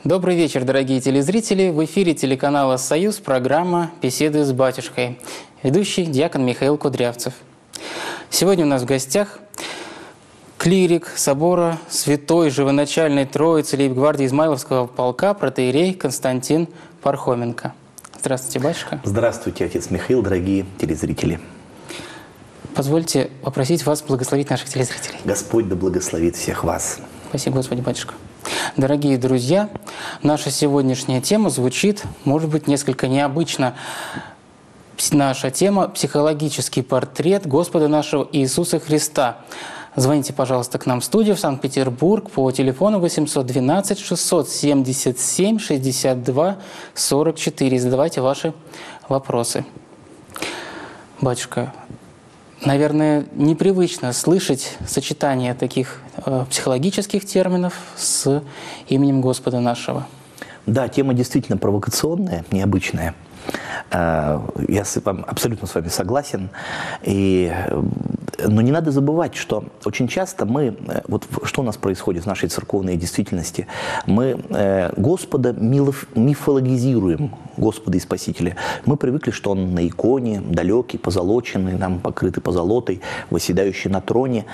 Добрый вечер, дорогие телезрители. В эфире телеканала «Союз» программа «Беседы с батюшкой». Ведущий диакон Михаил Кудрявцев. Сегодня у нас в гостях клирик собора Святой Живоначальной Троицы лейб-гвардии Измайловского полка протоиерей Константин Пархоменко. Здравствуйте, батюшка. Здравствуйте, отец Михаил, дорогие телезрители. Позвольте попросить вас благословить наших телезрителей. Господь да благословит всех вас. Спасибо, Господи, батюшка. Дорогие друзья, наша сегодняшняя тема звучит, может быть, несколько необычно. Наша тема – психологический портрет Господа нашего Иисуса Христа. Звоните, пожалуйста, к нам в студию в Санкт-Петербург по телефону 812 677 62 44. Задавайте ваши вопросы. Батюшка, наверное, непривычно слышать сочетание таких психологических терминов с именем Господа нашего. Да, тема действительно провокационная, необычная. Я абсолютно с вами согласен. Но не надо забывать, что очень часто что у нас происходит в нашей церковной действительности, мы Господа мифологизируем, Господа и Спасителя. Мы привыкли, что Он на иконе, далекий, позолоченный, нам покрытый позолотой, восседающий на троне,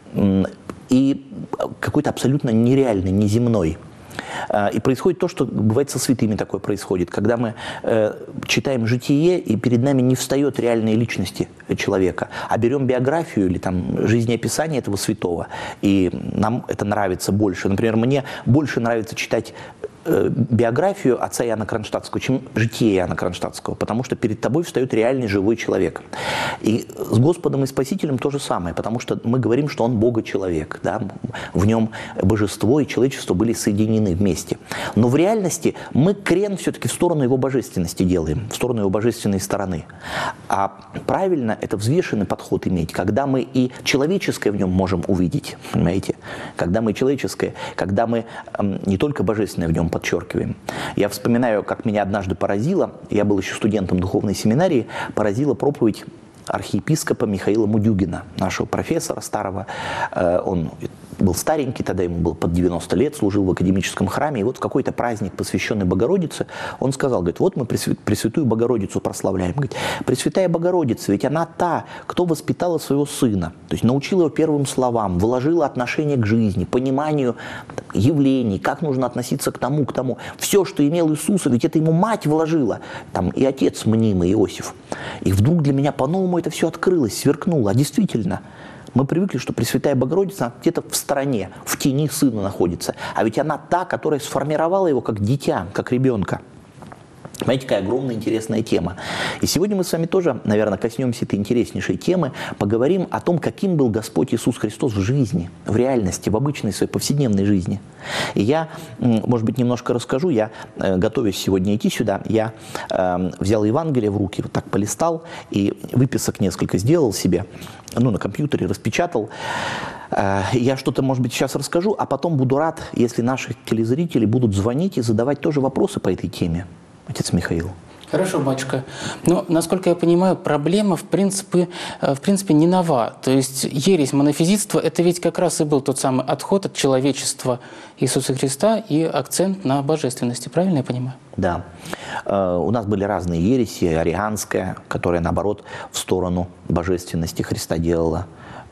и какой-то абсолютно нереальный, неземной. И происходит то, что бывает со святыми такое происходит, когда мы читаем житие, и перед нами не встает реальные личности человека, а берем биографию или жизнеописание этого святого, и нам это нравится больше. Например, мне больше нравится читать биографию отца Иоанна Кронштадтского, чем житие Иоанна Кронштадтского, потому что перед тобой встает реальный живой человек. И с Господом и Спасителем то же самое, потому что мы говорим, что Он Бога-человек, да? В Нем божество и человечество были соединены вместе. Но в реальности мы крен все-таки в сторону Его божественности делаем, в сторону Его божественной стороны. А правильно это взвешенный подход иметь, когда мы и человеческое в Нем можем увидеть, понимаете? Когда мы человеческое, когда мы не только божественное в Нем подчеркиваем. Я вспоминаю, как меня однажды поразило, я был еще студентом духовной семинарии, поразила проповедь архиепископа Михаила Мудюгина, нашего профессора старого. Он был старенький, тогда ему было под 90 лет, служил в академическом храме, и вот в какой-то праздник, посвященный Богородице, он сказал, говорит, вот мы Пресвятую Богородицу прославляем. Говорит, Пресвятая Богородица, ведь она та, кто воспитала своего сына, то есть научила его первым словам, вложила отношение к жизни, пониманию явлений, как нужно относиться к тому. Все, что имел Иисус, ведь это ему мать вложила, и отец мнимый Иосиф. И вдруг для меня по-новому это все открылось, сверкнуло. А действительно, мы привыкли, что Пресвятая Богородица где-то в стороне, в тени сына находится. А ведь она та, которая сформировала его как дитя, как ребенка. Понимаете, какая огромная интересная тема. И сегодня мы с вами тоже, наверное, коснемся этой интереснейшей темы, поговорим о том, каким был Господь Иисус Христос в жизни, в реальности, в обычной своей повседневной жизни. И я, может быть, немножко расскажу. Я, готовясь сегодня идти сюда, я взял Евангелие в руки, вот так полистал, и выписок несколько сделал себе, на компьютере распечатал. Я что-то, может быть, сейчас расскажу, а потом буду рад, если наши телезрители будут звонить и задавать тоже вопросы по этой теме. Отец Михаил. Хорошо, батюшка. Но, насколько я понимаю, проблема, в принципе, не нова. То есть ересь монофизитства – это ведь как раз и был тот самый отход от человечества Иисуса Христа и акцент на божественности. Правильно я понимаю? Да. У нас были разные ереси. Арианская, которая, наоборот, в сторону божественности Христа делала.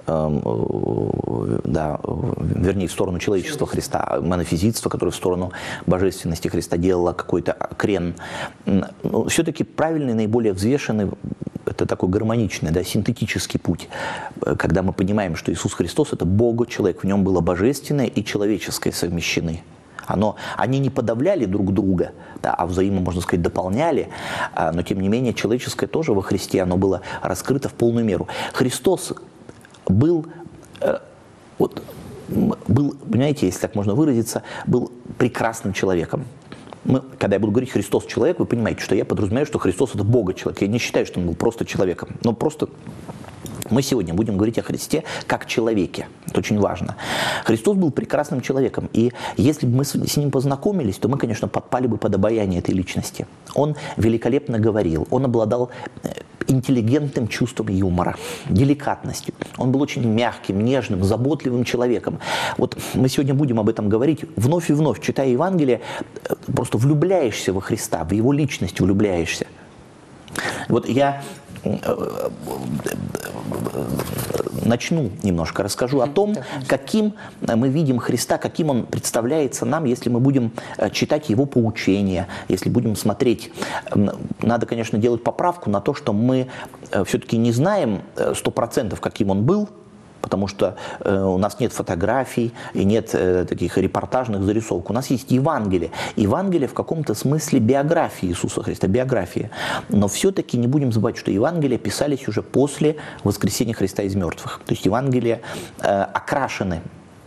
В сторону человечества Христа, монофизитство, которое в сторону божественности Христа делало какой-то крен. Но все-таки правильный, наиболее взвешенный, это такой гармоничный, синтетический путь, когда мы понимаем, что Иисус Христос – это Бога-человек, в Нем было божественное и человеческое совмещены. Они не подавляли друг друга, а взаимно, можно сказать, дополняли, но тем не менее человеческое тоже во Христе, оно было раскрыто в полную меру. Христос был, понимаете, если так можно выразиться, был прекрасным человеком. Когда я буду говорить «Христос человек», вы понимаете, что я подразумеваю, что Христос – это Бога-человек. Я не считаю, что Он был просто человеком. Но просто мы сегодня будем говорить о Христе как человеке. Это очень важно. Христос был прекрасным человеком. И если бы мы с Ним познакомились, то мы, конечно, подпали бы под обаяние этой личности. Он великолепно говорил. Он обладал интеллигентным чувством юмора, деликатностью. Он был очень мягким, нежным, заботливым человеком. Вот мы сегодня будем об этом говорить. Вновь и вновь, читая Евангелие, просто влюбляешься во Христа, в Его личность влюбляешься. Вот я начну немножко, расскажу о том, каким мы видим Христа, каким Он представляется нам, если мы будем читать Его поучения, если будем смотреть. Надо, конечно, делать поправку на то, что мы все-таки не знаем 100%, каким Он был, потому что у нас нет фотографий и нет таких репортажных зарисовок. У нас есть Евангелие. Евангелие в каком-то смысле биографии Иисуса Христа, биография. Но все-таки не будем забывать, что Евангелия писались уже после воскресения Христа из мертвых. То есть Евангелия окрашены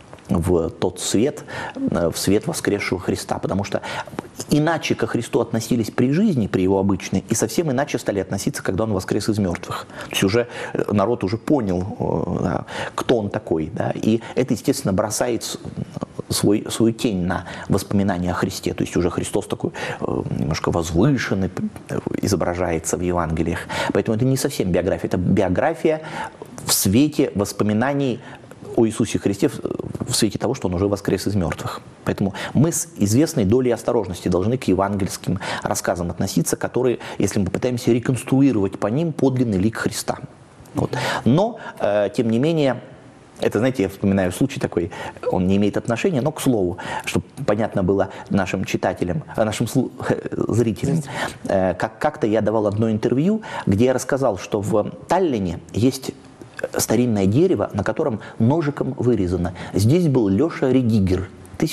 в тот свет, в свет воскресшего Христа, потому что иначе ко Христу относились при жизни, при Его обычной, и совсем иначе стали относиться, когда Он воскрес из мертвых. То есть уже народ уже понял, да, кто Он такой, да, и это, естественно, бросает свою тень на воспоминания о Христе. То есть уже Христос такой немножко возвышенный изображается в Евангелиях. Поэтому это не совсем биография, это биография в свете воспоминаний о Иисусе Христе в свете того, что Он уже воскрес из мертвых. Поэтому мы с известной долей осторожности должны к евангельским рассказам относиться, которые, если мы попытаемся реконструировать по ним подлинный лик Христа. Вот. Но, тем не менее, это, знаете, я вспоминаю случай такой, он не имеет отношения, но к слову, чтобы понятно было нашим читателям, нашим зрителям. Как-то я давал одно интервью, где я рассказал, что в Таллине есть старинное дерево, на котором ножиком вырезано. Здесь был Леша Редигер,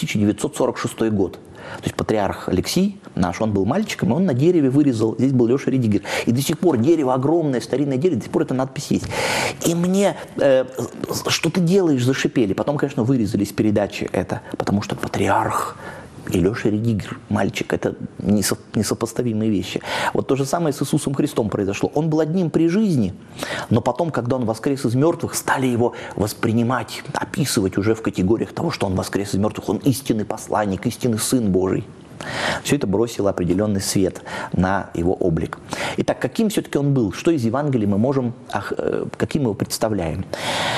1946 год. То есть патриарх Алексий наш, он был мальчиком, и он на дереве вырезал, здесь был Леша Редигер. И до сих пор дерево огромное, старинное дерево, до сих пор эта надпись есть. И мне, что ты делаешь, зашипели. Потом, конечно, вырезали с передачи это, потому что патриарх и Леша Редигер, мальчик, это несопоставимые вещи. Вот то же самое с Иисусом Христом произошло. Он был одним при жизни, но потом, когда Он воскрес из мертвых, стали Его воспринимать, описывать уже в категориях того, что Он воскрес из мертвых. Он истинный посланник, истинный Сын Божий. Все это бросило определенный свет на Его облик. Итак, каким все-таки Он был? Что из Евангелия мы можем, каким мы Его представляем?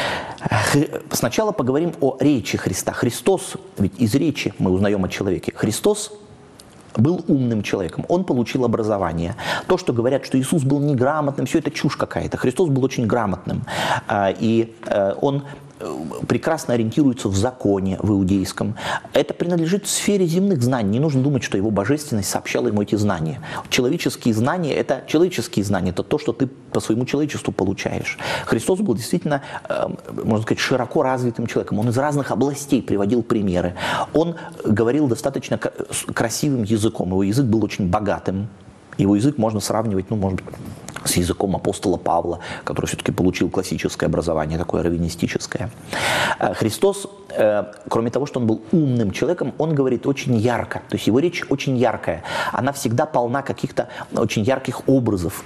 Сначала поговорим о речи Христа. Христос, ведь из речи мы узнаем о человеке. Христос был умным человеком, Он получил образование. То, что говорят, что Иисус был неграмотным, все это чушь какая-то. Христос был очень грамотным, и Он прекрасно ориентируется в законе, в иудейском. Это принадлежит сфере земных знаний. Не нужно думать, что Его божественность сообщала Ему эти знания. Человеческие знания – это человеческие знания, это то, что ты по своему человечеству получаешь. Христос был действительно, можно сказать, широко развитым человеком. Он из разных областей приводил примеры. Он говорил достаточно красивым языком. Его язык был очень богатым. Его язык можно сравнивать, может быть, с языком апостола Павла, который все-таки получил классическое образование, такое раввинистическое. Христос, кроме того, что Он был умным человеком, Он говорит очень ярко. То есть Его речь очень яркая. Она всегда полна каких-то очень ярких образов.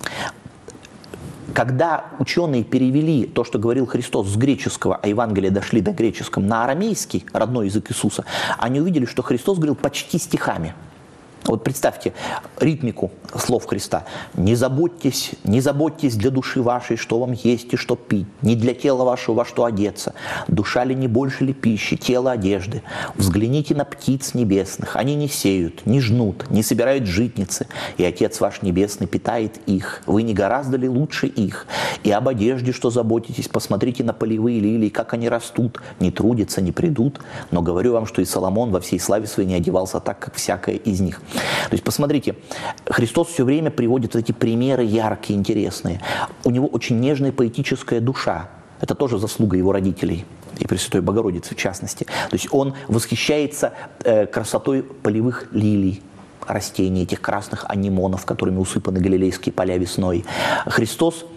Когда ученые перевели то, что говорил Христос с греческого, а Евангелия дошли до греческого, на арамейский, родной язык Иисуса, они увидели, что Христос говорил почти стихами. Вот представьте ритмику слов Христа. «Не заботьтесь для души вашей, что вам есть и что пить, не для тела вашего, во что одеться. Душа ли не больше ли пищи, тело одежды? Взгляните на птиц небесных, они не сеют, не жнут, не собирают житницы, и Отец ваш Небесный питает их. Вы не гораздо ли лучше их? И об одежде, что заботитесь, посмотрите на полевые лилии, как они растут, не трудятся, не придут. Но говорю вам, что и Соломон во всей славе своей не одевался так, как всякая из них». То есть, посмотрите, Христос все время приводит эти примеры яркие, интересные. У Него очень нежная поэтическая душа. Это тоже заслуга Его родителей, и Пресвятой Богородицы в частности. То есть Он восхищается красотой полевых лилий, растений, этих красных анимонов, которыми усыпаны галилейские поля весной. Христос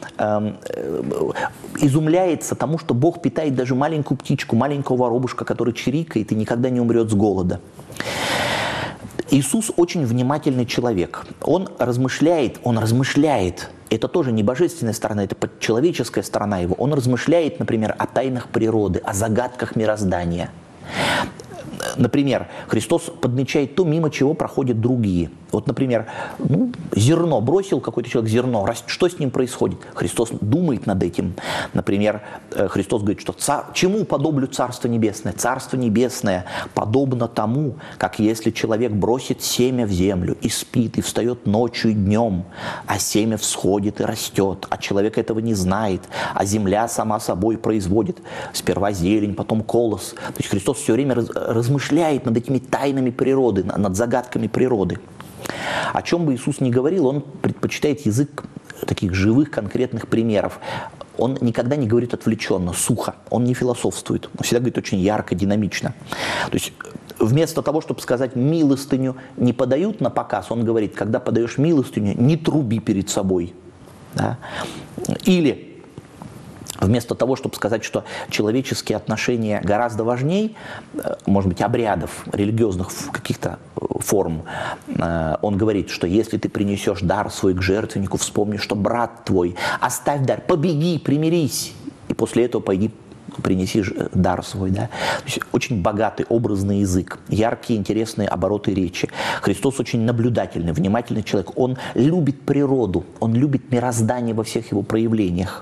изумляется тому, что Бог питает даже маленькую птичку, маленького воробушка, который чирикает и никогда не умрет с голода. Иисус очень внимательный человек. Он размышляет. Это тоже не божественная сторона, это человеческая сторона Его. Он размышляет, например, о тайнах природы, о загадках мироздания. Например, Христос подмечает то, мимо чего проходят другие. Вот, например, зерно, бросил какой-то человек зерно, что с ним происходит? Христос думает над этим. Например, Христос говорит, что чему подоблю Царство Небесное? Царство Небесное подобно тому, как если человек бросит семя в землю и спит, и встает ночью и днем, а семя всходит и растет, а человек этого не знает, а земля сама собой производит сперва зелень, потом колос. То есть Христос все время размышляет над этими тайнами природы, над загадками природы. О чем бы Иисус ни говорил, он предпочитает язык таких живых, конкретных примеров. Он никогда не говорит отвлеченно, сухо, он не философствует, он всегда говорит очень ярко, динамично. То есть вместо того, чтобы сказать «милостыню не подают на показ», он говорит, когда подаешь милостыню, не труби перед собой. Да? Или вместо того, чтобы сказать, что человеческие отношения гораздо важнее, может быть, обрядов, религиозных каких-то форм, он говорит, что если ты принесешь дар свой к жертвеннику, вспомни, что брат твой, оставь дар, побеги, примирись, и после этого пойди принеси дар свой. Да? То есть очень богатый образный язык, яркие, интересные обороты речи. Христос очень наблюдательный, внимательный человек. Он любит природу, он любит мироздание во всех его проявлениях.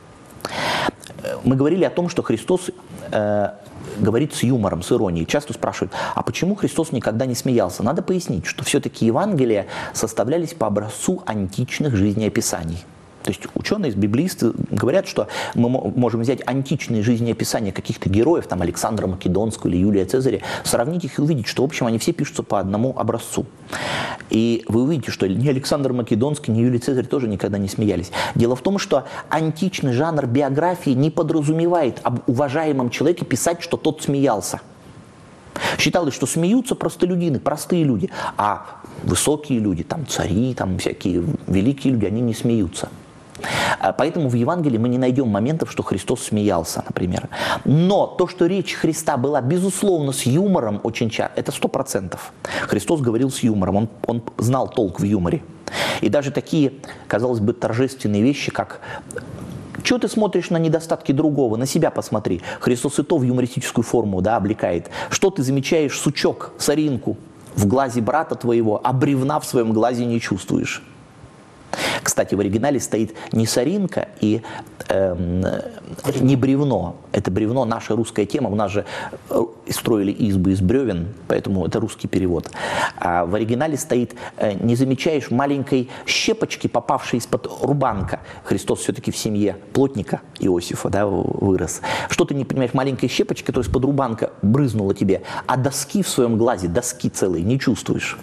Мы говорили о том, что Христос говорит с юмором, с иронией. Часто спрашивают, а почему Христос никогда не смеялся? Надо пояснить, что все-таки Евангелия составлялись по образцу античных жизнеописаний. То есть ученые, библеисты говорят, что мы можем взять античные жизнеописания каких-то героев, там Александра Македонского или Юлия Цезаря, сравнить их и увидеть, что, в общем, они все пишутся по одному образцу. И вы увидите, что ни Александр Македонский, ни Юлий Цезарь тоже никогда не смеялись. Дело в том, что античный жанр биографии не подразумевает об уважаемом человеке писать, что тот смеялся. Считалось, что смеются простолюдины, простые люди, а высокие люди, там цари, там всякие великие люди, они не смеются. Поэтому в Евангелии мы не найдем моментов, что Христос смеялся, например. Но то, что речь Христа была, безусловно, с юмором очень часто, это 100%. Христос говорил с юмором, он знал толк в юморе. И даже такие, казалось бы, торжественные вещи, как «Чего ты смотришь на недостатки другого? На себя посмотри». Христос и то в юмористическую форму, да, облекает. «Что ты замечаешь, сучок, соринку в глазе брата твоего, а бревна в своем глазе не чувствуешь?» Кстати, в оригинале стоит не соринка и не бревно. Это бревно, наша русская тема. У нас же строили избы из бревен, поэтому это русский перевод. А в оригинале стоит «не замечаешь маленькой щепочки, попавшей из-под рубанка». Христос все-таки в семье плотника Иосифа, да, вырос. Что ты не понимаешь, маленькая щепочка, которая из-под рубанка брызнула тебе, а доски в своем глазе, доски целые, не чувствуешь.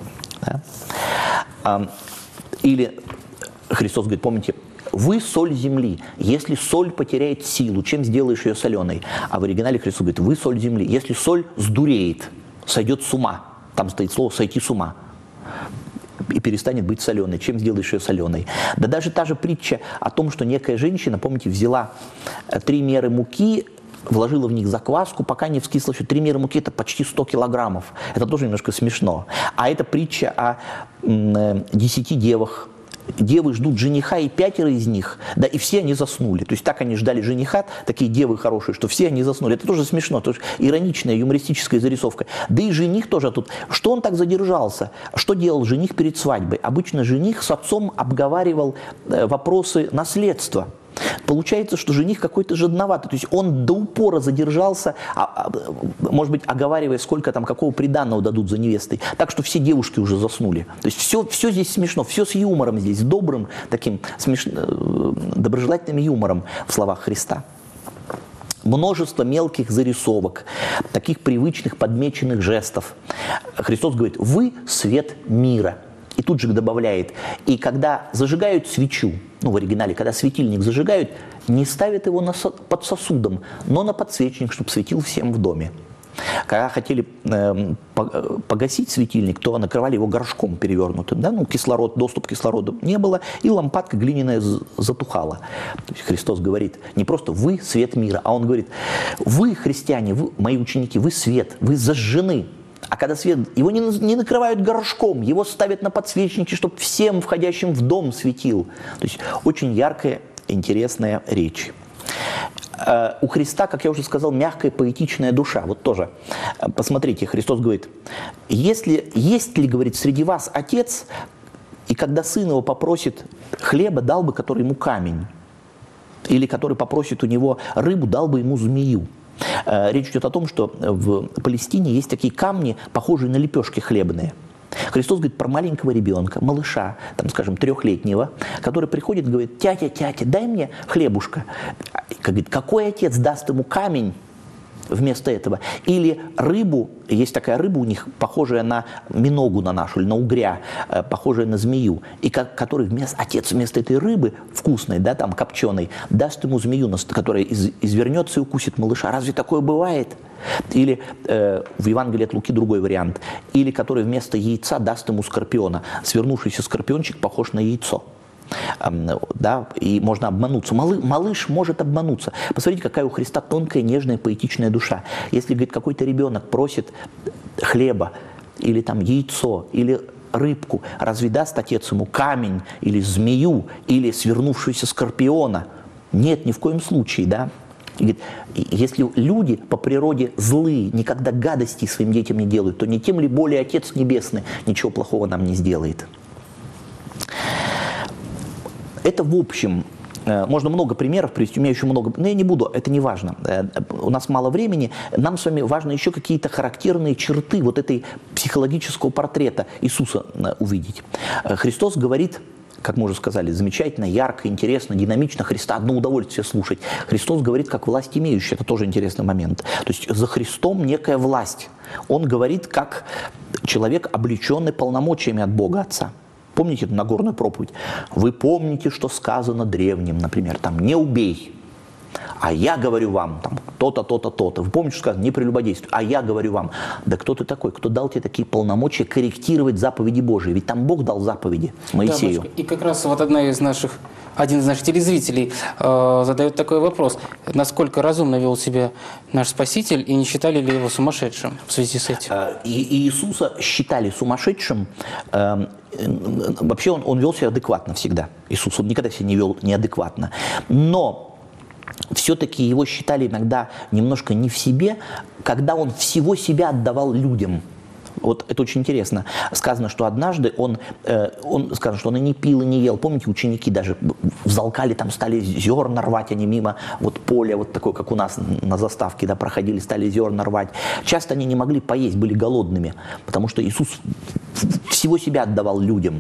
Да? Или Христос говорит, помните, вы соль земли. Если соль потеряет силу, чем сделаешь ее соленой? А в оригинале Христос говорит, вы соль земли. Если соль сдуреет, сойдет с ума, там стоит слово «сойти с ума», и перестанет быть соленой, чем сделаешь ее соленой? Да даже та же притча о том, что некая женщина, помните, взяла 3 меры муки, вложила в них закваску, пока не вскисло. 3 меры муки – это почти 100 килограммов. Это тоже немножко смешно. А это притча о 10 девах. Девы ждут жениха, и 5 из них, да, и все они заснули. То есть так они ждали жениха, такие девы хорошие, что все они заснули. Это тоже смешно, тоже ироничная, юмористическая зарисовка. Да и жених тоже тут. Что он так задержался? Что делал жених перед свадьбой? Обычно жених с отцом обговаривал вопросы наследства. Получается, что жених какой-то жадноватый, то есть он до упора задержался, может быть, оговаривая, сколько там, какого приданого дадут за невестой, так что все девушки уже заснули. То есть все здесь смешно, все с юмором здесь, с добрым, таким доброжелательным юмором в словах Христа. Множество мелких зарисовок, таких привычных подмеченных жестов. Христос говорит, вы свет мира. И тут же добавляет, и когда зажигают свечу, в оригинале, когда светильник зажигают, не ставят его под сосудом, но на подсвечник, чтобы светил всем в доме. Когда хотели погасить светильник, то накрывали его горшком перевернутым, да? Доступ к кислороду не было, и лампадка глиняная затухала. То есть Христос говорит, не просто вы свет мира, а Он говорит, вы, христиане, вы, мои ученики, вы свет, вы зажжены. А когда свет, его не накрывают горшком, его ставят на подсвечники, чтобы всем входящим в дом светил. То есть очень яркая, интересная речь. у Христа, как я уже сказал, мягкая поэтичная душа. Вот тоже. Посмотрите, Христос говорит, есть ли, говорит, среди вас отец, и когда сын его попросит хлеба, дал бы, который ему камень, или который попросит у него рыбу, дал бы ему змею. Речь идет о том, что в Палестине есть такие камни, похожие на лепешки хлебные. Христос говорит про маленького ребенка, малыша, там, скажем, 3-летнего, который приходит и говорит: тятя, дай мне хлебушка. Говорит, какой отец даст ему камень вместо этого? Или рыбу, есть такая рыба у них, похожая на миногу на нашу, или на угря, похожая на змею, и который отец вместо этой рыбы, вкусной, да, там, копченой, даст ему змею, которая извернется и укусит малыша. Разве такое бывает? Или в Евангелии от Луки другой вариант. Или который вместо яйца даст ему скорпиона. Свернувшийся скорпиончик похож на яйцо. Да, и можно обмануться. Малыш может обмануться. Посмотрите, какая у Христа тонкая, нежная, поэтичная душа. Если, говорит, какой-то ребенок просит хлеба, или там яйцо, или рыбку, разве даст отец ему камень, или змею, или свернувшуюся скорпиона? Нет, ни в коем случае, да. И говорит, если люди по природе злые, никогда гадостей своим детям не делают, то не тем ли более Отец Небесный ничего плохого нам не сделает. Это в общем. Можно много примеров привести, у меня еще много, но я не буду, это не важно. У нас мало времени, нам с вами важно еще какие-то характерные черты вот этой психологического портрета Иисуса увидеть. Христос говорит, как мы уже сказали, замечательно, ярко, интересно, динамично. Христа одно удовольствие слушать. Христос говорит как власть имеющий, это тоже интересный момент. То есть за Христом некая власть. Он говорит как человек, облеченный полномочиями от Бога Отца. Помните эту Нагорную проповедь? Вы помните, что сказано древним, например, там, не убей. А я говорю вам, там, то-то, то-то, то-то. Вы помните, что сказано, не прелюбодействуй. А я говорю вам, да кто ты такой? Кто дал тебе такие полномочия корректировать заповеди Божьи? Ведь там Бог дал заповеди Моисею. Да, и как раз вот один из наших телезрителей задает такой вопрос. Насколько разумно вел себя наш Спаситель, и не считали ли его сумасшедшим в связи с этим? И Иисуса считали сумасшедшим. Вообще он вел себя адекватно всегда. Иисус, он никогда себя не вел неадекватно. Но все-таки его считали иногда немножко не в себе, когда он всего себя отдавал людям. Вот это очень интересно. Сказано, что однажды он и не пил, и не ел. Помните, ученики даже взалкали, там стали зерна рвать, они мимо вот поля, вот такое, как у нас на заставке, да, проходили, стали зерна рвать. Часто они не могли поесть, были голодными, потому что Иисус всего себя отдавал людям.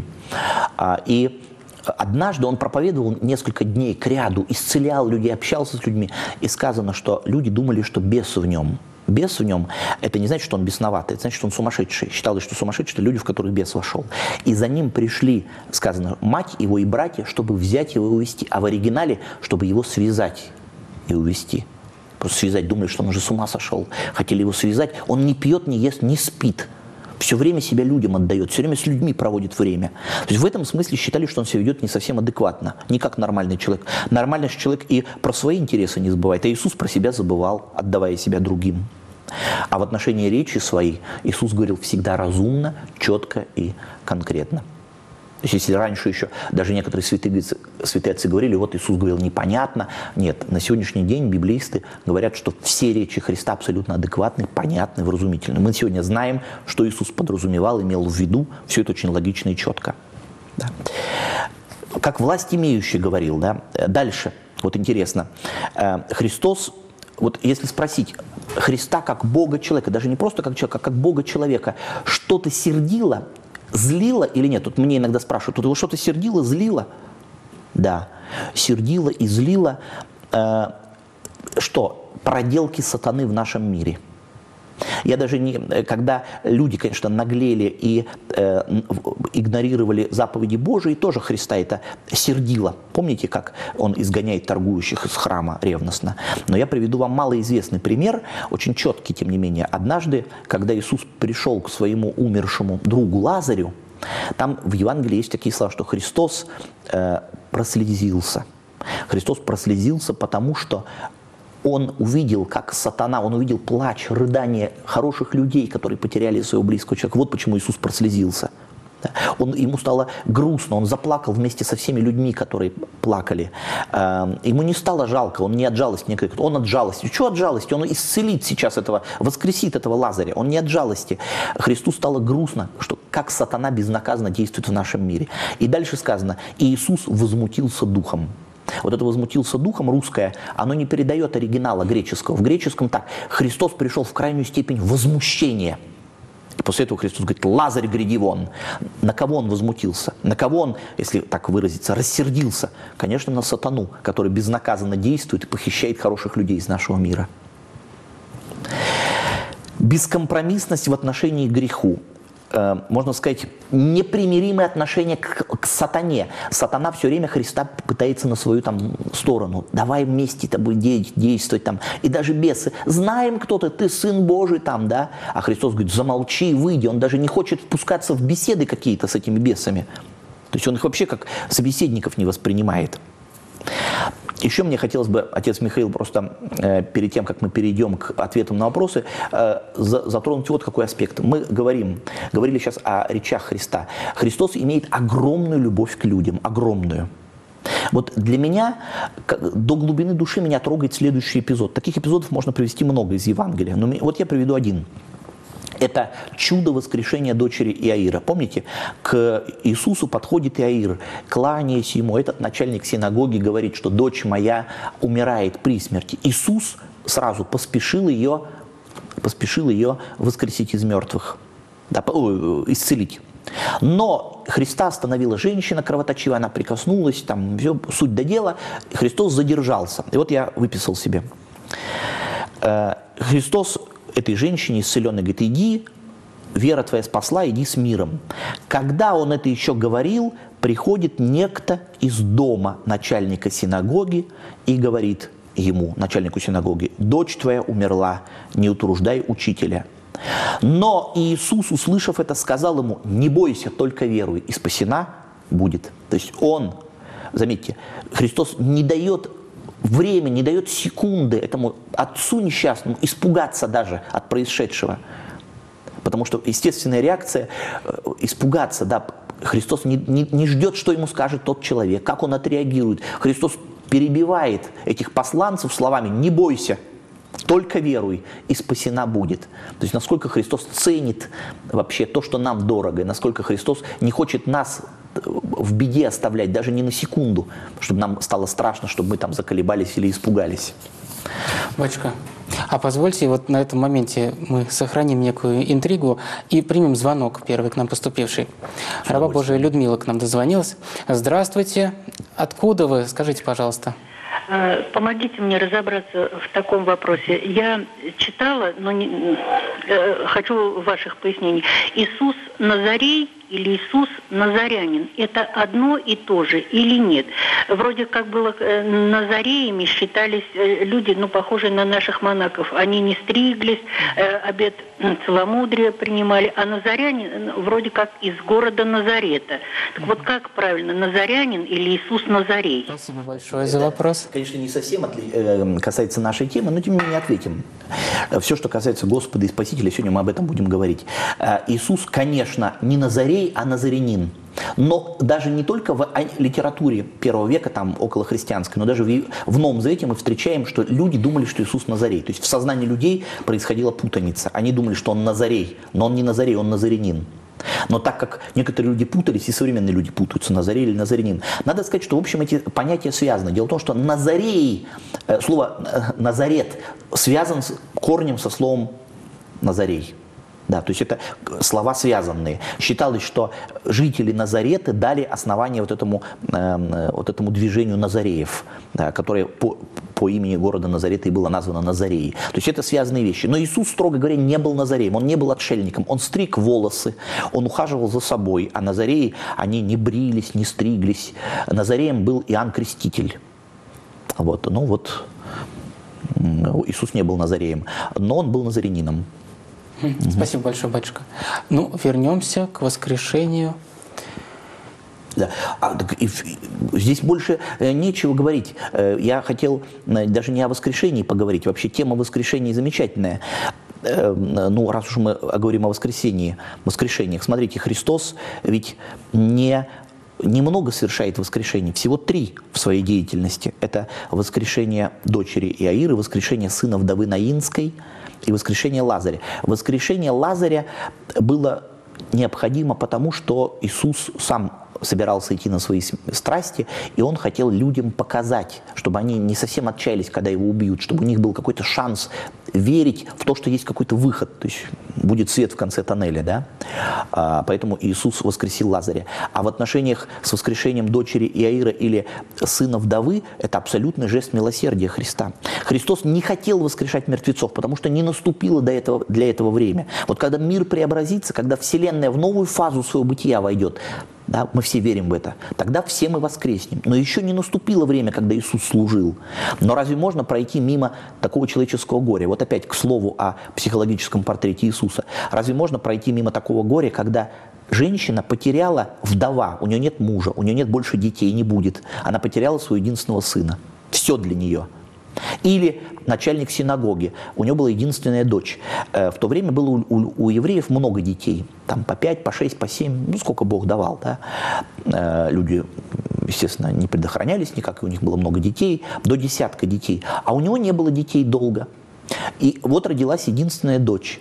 И однажды он проповедовал несколько дней кряду, исцелял людей, общался с людьми. И сказано, что люди думали, что бес в нем. Бес в нем – это не значит, что он бесноватый, это значит, что он сумасшедший. Считалось, что сумасшедший – это люди, в которых бес вошел. И за ним пришли, сказано, мать его и братья, чтобы взять его и увезти. А в оригинале, чтобы его связать и увезти. Просто связать, думали, что он уже с ума сошел. Хотели его связать. Он не пьет, не ест, не спит. Все время себя людям отдает, все время с людьми проводит время. То есть в этом смысле считали, что он себя ведет не совсем адекватно, не как нормальный человек. Нормальный человек и про свои интересы не забывает, а Иисус про себя забывал, отдавая себя другим. А в отношении речи своей Иисус говорил всегда разумно, четко и конкретно. То есть если раньше еще даже некоторые святые отцы говорили, вот Иисус говорил непонятно. Нет, на сегодняшний день библеисты говорят, что все речи Христа абсолютно адекватны, понятны, вразумительны. Мы сегодня знаем, что Иисус подразумевал, имел в виду. Все это очень логично и четко. Да. Как власть имеющий говорил. Да. Дальше, вот интересно, Христос, вот если спросить Христа как Бога-человека, даже не просто как человека, а как Бога-человека, что-то сердило, злило или нет? Тут мне иногда спрашивают, тут его что-то сердило, злило? Да, сердило и злило, что? Проделки сатаны в нашем мире. Я даже не, когда люди, конечно, наглели и игнорировали заповеди Божии, тоже Христа это сердило. Помните, как он изгоняет торгующих из храма ревностно? Но я приведу вам малоизвестный пример, очень четкий, тем не менее. Однажды, когда Иисус пришел к своему умершему другу Лазарю, там в Евангелии есть такие слова, что Христос прослезился. Христос прослезился, потому что он увидел, как сатана, он увидел плач, рыдание хороших людей, которые потеряли своего близкого человека. Вот почему Иисус прослезился. Ему стало грустно, он заплакал вместе со всеми людьми, которые плакали. Ему не стало жалко, он не от жалости не кричит, он от жалости. Что от жалости? Он исцелит сейчас этого, воскресит этого Лазаря, он не от жалости. Христу стало грустно, что как сатана безнаказанно действует в нашем мире. И дальше сказано, Иисус возмутился духом. Вот это «возмутился духом» русское, оно не передает оригинала греческого. В греческом так, Христос пришел в крайнюю степень возмущения. И после этого Христос говорит: «Лазарь, гряди вон». На кого он возмутился? На кого он, если так выразиться, рассердился? Конечно, на сатану, который безнаказанно действует и похищает хороших людей из нашего мира. Бескомпромиссность в отношении к греху. Можно сказать, непримиримое отношение к сатане. Сатана все время Христа пытается на свою там сторону. Давай вместе тобой действовать там. И даже бесы. Знаем, кто ты Сын Божий там, да? А Христос говорит: замолчи, выйди. Он даже не хочет впускаться в беседы какие-то с этими бесами. То есть он их вообще как собеседников не воспринимает. Еще мне хотелось бы, отец Михаил, просто перед тем, как мы перейдем к ответам на вопросы, затронуть вот какой аспект. Мы говорили сейчас о речах Христа. Христос имеет огромную любовь к людям, огромную. Вот для меня, до глубины души меня трогает следующий эпизод. Таких эпизодов можно привести много из Евангелия, но вот я приведу один. Это чудо воскрешения дочери Иаира. Помните, к Иисусу подходит Иаир, кланяясь ему. Этот начальник синагоги говорит, что дочь моя умирает при смерти. Иисус сразу поспешил ее воскресить из мертвых, да, исцелить. Но Христа остановила женщина кровоточивая, она прикоснулась, там все, суть до дела. Христос задержался. И вот я выписал себе. Христос этой женщине исцеленной говорит: иди, вера твоя спасла, иди с миром. Когда он это еще говорил, приходит некто из дома начальника синагоги и говорит ему, начальнику синагоги: дочь твоя умерла, не утруждай учителя. Но Иисус, услышав это, сказал ему: не бойся, только веруй, и спасена будет. То есть он, заметьте, Христос не дает время, не дает секунды этому отцу несчастному испугаться даже от происшедшего. Потому что естественная реакция испугаться, да. Христос не ждет, что ему скажет тот человек, как он отреагирует. Христос перебивает этих посланцев словами: не бойся, только веруй, и спасена будет. То есть насколько Христос ценит вообще то, что нам дорого, и насколько Христос не хочет нас в беде оставлять, даже не на секунду, чтобы нам стало страшно, чтобы мы там заколебались или испугались. Батюшка, а позвольте, вот на этом моменте мы сохраним некую интригу и примем звонок первый к нам поступивший. Раба Божия Людмила к нам дозвонилась. Здравствуйте. Откуда вы? Скажите, пожалуйста. Помогите мне разобраться в таком вопросе. Я читала, но хочу ваших пояснений. Иисус Назарей или Иисус Назарянин – это одно и то же или нет? Вроде как было назареями считались люди, похожие на наших монахов. Они не стриглись, обет целомудрия принимали, а назарянин вроде как из города Назарета. Так вот как правильно, назарянин или Иисус Назарей? Спасибо большое за вопрос. Конечно, не совсем касается нашей темы, но тем не менее ответим. Все, что касается Господа и Спасителя, сегодня мы об этом будем говорить. Иисус, конечно, не Назарей, а назарянин. Но даже не только в литературе первого века, там околохристианской, но даже в Новом Завете мы встречаем, что люди думали, что Иисус Назарей. То есть в сознании людей происходила путаница. Они думали, что он Назарей, но он не Назарей, он назарянин. Но так как некоторые люди путались, и современные люди путаются, Назарей или назарянин, надо сказать, что в общем эти понятия связаны. Дело в том, что Назарей, слово Назарет связан с корнем со словом Назарей. Да, то есть это слова связанные. Считалось, что жители Назарета дали основание вот этому движению Назареев, да, которое по имени города Назарета и было названо Назареей. То есть это связанные вещи. Но Иисус, строго говоря, не был Назареем, он не был отшельником. Он стриг волосы, он ухаживал за собой, а Назареи, они не брились, не стриглись. Назареем был Иоанн Креститель. Вот, Иисус не был Назареем, но он был назарянином. Спасибо большое, батюшка. Вернемся к воскрешению. Да. Здесь больше нечего говорить. Я хотел даже не о воскрешении поговорить. Вообще тема воскрешения замечательная. ну, раз уж мы говорим о воскрешениях, смотрите, Христос ведь немного совершает воскрешений, всего 3 в своей деятельности. Это воскрешение дочери Иаиры, воскрешение сына вдовы Наинской и воскрешение Лазаря. Воскрешение Лазаря было необходимо потому, что Иисус сам собирался идти на свои страсти, и он хотел людям показать, чтобы они не совсем отчаялись, когда его убьют, чтобы у них был какой-то шанс верить в то, что есть какой-то выход, то есть будет свет в конце тоннеля, да? Поэтому Иисус воскресил Лазаря. А в отношениях с воскрешением дочери Иаира или сына вдовы это абсолютный жест милосердия Христа. Христос не хотел воскрешать мертвецов, потому что не наступило для этого время. Вот когда мир преобразится, когда Вселенная в новую фазу своего бытия войдет, да, мы все верим в это, тогда все мы воскреснем. Но еще не наступило время, когда Иисус служил. Но разве можно пройти мимо такого человеческого горя? Вот опять к слову о психологическом портрете Иисуса. Разве можно пройти мимо такого горя, когда женщина потеряла, вдова, у нее нет мужа, у нее нет больше детей, не будет. Она потеряла своего единственного сына. Все для нее. Или начальник синагоги, у него была единственная дочь. В то время было у евреев много детей, там по 5, по 6, по 7, ну сколько Бог давал. Да? Люди, естественно, не предохранялись никак, и у них было много детей, до 10 детей. А у него не было детей долго. И вот родилась единственная дочь.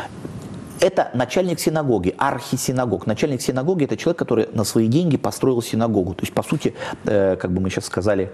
Это начальник синагоги, архисинагог. Начальник синагоги – это человек, который на свои деньги построил синагогу. То есть, по сути, как бы мы сейчас сказали,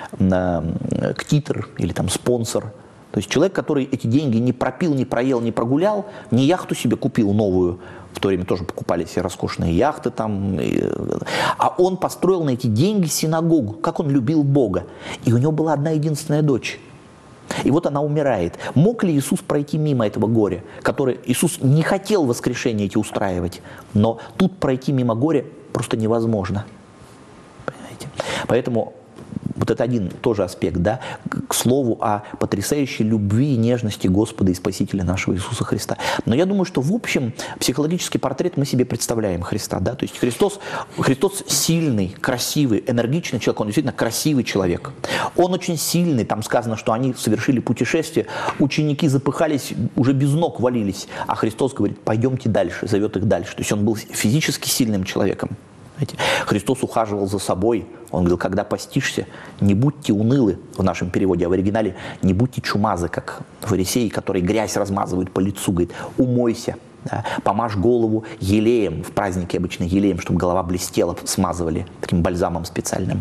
ктитор или там спонсор. То есть человек, который эти деньги не пропил, не проел, не прогулял, не яхту себе купил новую, в то время тоже покупали все роскошные яхты там, а он построил на эти деньги синагогу, как он любил Бога. И у него была одна единственная дочь. И вот она умирает. Мог ли Иисус пройти мимо этого горя, которое Иисус не хотел воскрешения эти устраивать, но тут пройти мимо горя просто невозможно. Понимаете? Поэтому вот это один тоже аспект, да, к слову о потрясающей любви и нежности Господа и Спасителя нашего Иисуса Христа. Но я думаю, что в общем психологический портрет мы себе представляем Христа, да, то есть Христос сильный, красивый, энергичный человек, он действительно красивый человек. Он очень сильный, там сказано, что они совершили путешествие, ученики запыхались, уже без ног валились, а Христос говорит, пойдемте дальше, зовет их дальше. То есть он был физически сильным человеком. Христос ухаживал за собой. Он говорил, когда постишься, не будьте унылы, в нашем переводе, а в оригинале не будьте чумазы, как фарисеи, которые грязь размазывают по лицу. Говорит, умойся, да, помажь голову елеем, в празднике обычно елеем, чтобы голова блестела, смазывали таким бальзамом специальным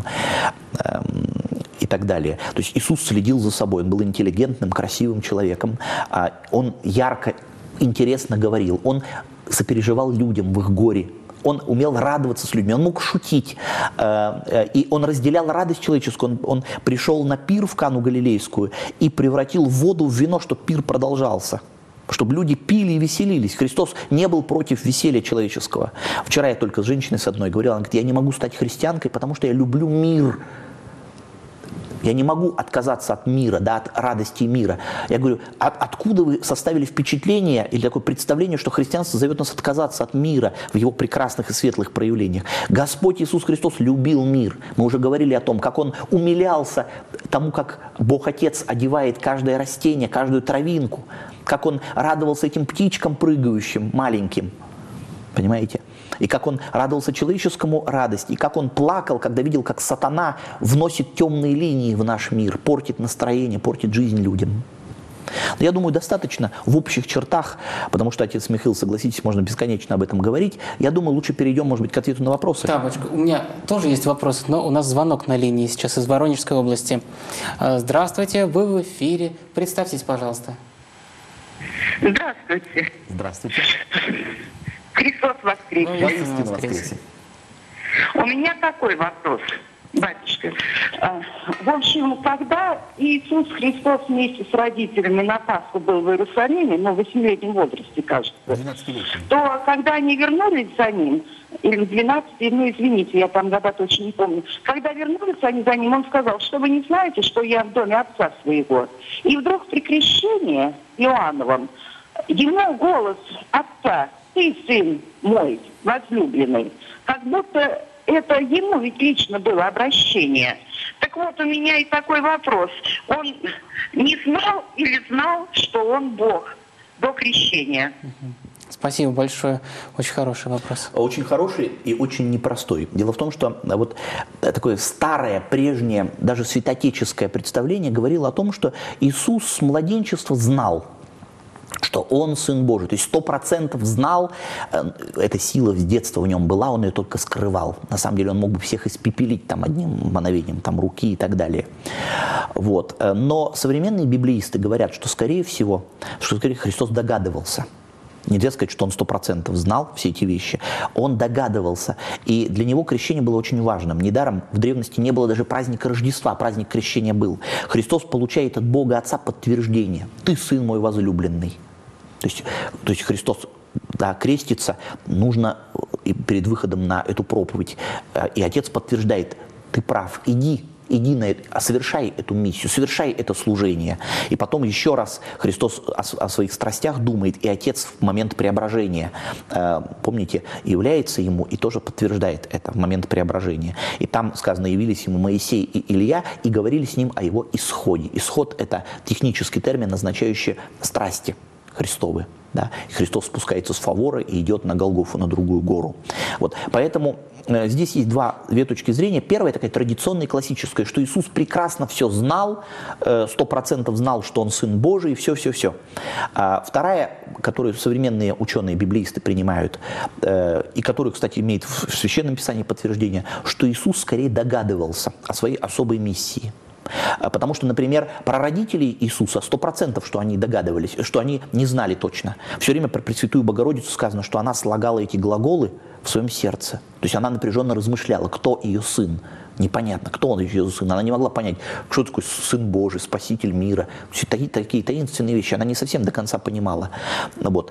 и так далее. То есть Иисус следил за собой, он был интеллигентным, красивым человеком, он ярко, интересно говорил, он сопереживал людям в их горе. Он умел радоваться с людьми, он мог шутить, и он разделял радость человеческую. Он пришел на пир в Кану Галилейскую и превратил воду в вино, чтобы пир продолжался, чтобы люди пили и веселились. Христос не был против веселья человеческого. Вчера я только с женщиной с одной говорил, она говорит, я не могу стать христианкой, потому что я люблю мир. Я не могу отказаться от мира, да, от радости мира. Я говорю, откуда вы составили впечатление или такое представление, что христианство зовет нас отказаться от мира в его прекрасных и светлых проявлениях? Господь Иисус Христос любил мир. Мы уже говорили о том, как Он умилялся тому, как Бог Отец одевает каждое растение, каждую травинку, как Он радовался этим птичкам прыгающим, маленьким. Понимаете? И как он радовался человеческому радости, и как он плакал, когда видел, как сатана вносит темные линии в наш мир, портит настроение, портит жизнь людям. Но я думаю, достаточно в общих чертах, потому что, отец Михаил, согласитесь, можно бесконечно об этом говорить. Я думаю, лучше перейдем, может быть, к ответу на вопросы. Да, батюшка, у меня тоже есть вопрос, но у нас звонок на линии сейчас из Воронежской области. Здравствуйте, вы в эфире. Представьтесь, пожалуйста. Здравствуйте. Здравствуйте. Христос воскресе. Воскресе. У меня такой вопрос, батюшка. В общем, когда Иисус Христос вместе с родителями на Пасху был в Иерусалиме, в 8-летнем возрасте, кажется, то когда они вернулись за ним, или в 12, извините, я там года точно не помню, когда вернулись они за ним, он сказал, что вы не знаете, что я в доме отца своего. И вдруг при крещении Иоанновом ему голос отца: «Ты, сын мой, возлюбленный», как будто это ему ведь лично было обращение. Так вот, у меня и такой вопрос. Он не знал или знал, что он Бог? до крещения? Спасибо большое. Очень хороший вопрос. Очень хороший и очень непростой. Дело в том, что вот такое старое, прежнее, даже святоотеческое представление говорило о том, что Иисус с младенчества знал, что Он Сын Божий. То есть 100% знал, эта сила с детства в нем была, он ее только скрывал. На самом деле он мог бы всех испепелить там, одним мгновением там, руки и так далее. Вот. Но современные библеисты говорят, что скорее всего, Христос догадывался. Нельзя сказать, что он 100% знал все эти вещи. Он догадывался. И для него крещение было очень важным. Недаром в древности не было даже праздника Рождества, праздник крещения был. Христос получает от Бога Отца подтверждение. «Ты сын мой возлюбленный». То есть Христос, да, крестится, нужно перед выходом на эту проповедь. И Отец подтверждает: ты прав, иди на это, совершай эту миссию, совершай это служение. И потом еще раз Христос о своих страстях думает, и Отец в момент преображения, помните, является ему и тоже подтверждает это в момент преображения. И там сказано: явились ему Моисей и Илья и говорили с ним о его исходе. Исход – это технический термин, означающий страсти Христовы. Да? Христос спускается с Фавора и идет на Голгофу, на другую гору. Вот. Поэтому здесь есть две точки зрения. Первая такая традиционная, классическая, что Иисус прекрасно все знал, 100% знал, что Он Сын Божий, все. А вторая, которую современные ученые-библеисты принимают, и которую, кстати, имеет в Священном Писании подтверждение, что Иисус скорее догадывался о своей особой миссии. Потому что, например, про родителей Иисуса 100%, что они догадывались, что они не знали точно. Все время про Пресвятую Богородицу сказано, что она слагала эти глаголы в своем сердце. То есть она напряженно размышляла, кто ее сын. Непонятно, кто он ее сын. Она не могла понять, что такое Сын Божий, Спаситель мира. Все такие таинственные вещи. Она не совсем до конца понимала. Вот.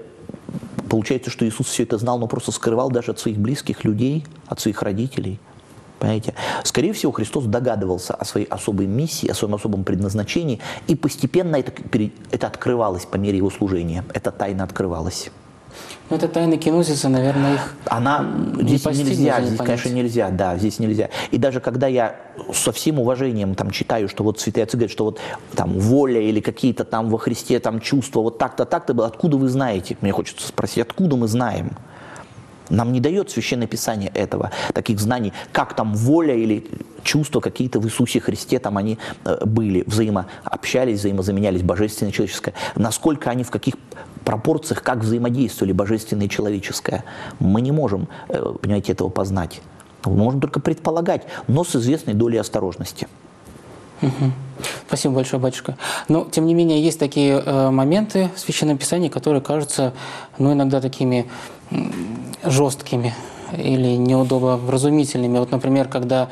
Получается, что Иисус все это знал, но просто скрывал даже от своих близких людей, от своих родителей. Понимаете? Скорее всего, Христос догадывался о своей особой миссии, о своем особом предназначении, и постепенно это открывалось по мере его служения. Эта тайна открывалась. Но это тайна кинозиса, наверное, их здесь нельзя, здесь, конечно, нельзя, да, здесь нельзя. И даже когда я со всем уважением там читаю, что вот святые отцы говорят, что вот там воля или какие-то там во Христе там чувства, вот так-то, так-то было, откуда вы знаете? Мне хочется спросить, откуда мы знаем? Нам не дает Священное Писание этого, таких знаний, как там воля или чувства какие-то в Иисусе Христе, там они были, взаимообщались, взаимозаменялись, божественное и человеческое. Насколько они в каких пропорциях, как взаимодействовали божественное и человеческое, мы не можем, понимаете, этого познать. Мы можем только предполагать, но с известной долей осторожности. Спасибо большое, батюшка. Но, тем не менее, есть такие моменты в Священном Писании, которые кажутся, иногда такими жесткими или неудобовразумительными. Вот, например, когда